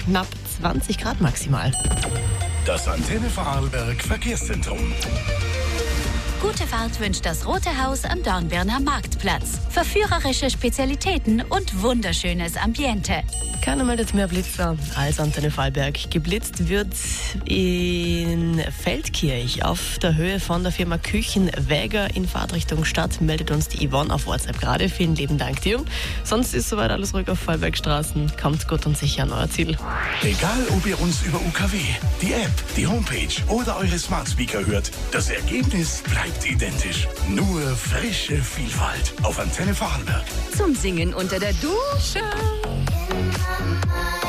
knapp 20 Grad maximal. Das Antenne Vorarlberg Verkehrszentrum. Gute Fahrt wünscht das Rote Haus am Dornbirner Marktplatz. Verführerische Spezialitäten und wunderschönes Ambiente. Keiner meldet mehr Blitzer als Antenne Vorarlberg. Geblitzt wird in Feldkirch auf der Höhe von der Firma Küchenwäger in Fahrtrichtung Stadt. Meldet uns die Yvonne auf WhatsApp gerade. Vielen lieben Dank dir. Sonst ist soweit alles ruhig auf Vorarlbergstraßen. Kommt gut und sicher an euer Ziel. Egal, ob ihr uns über UKW, die App, die Homepage oder eure Smart Speaker hört, das Ergebnis bleibt identisch. Nur frische Vielfalt auf Antenne Vorarlberg. Zum Singen unter der Dusche.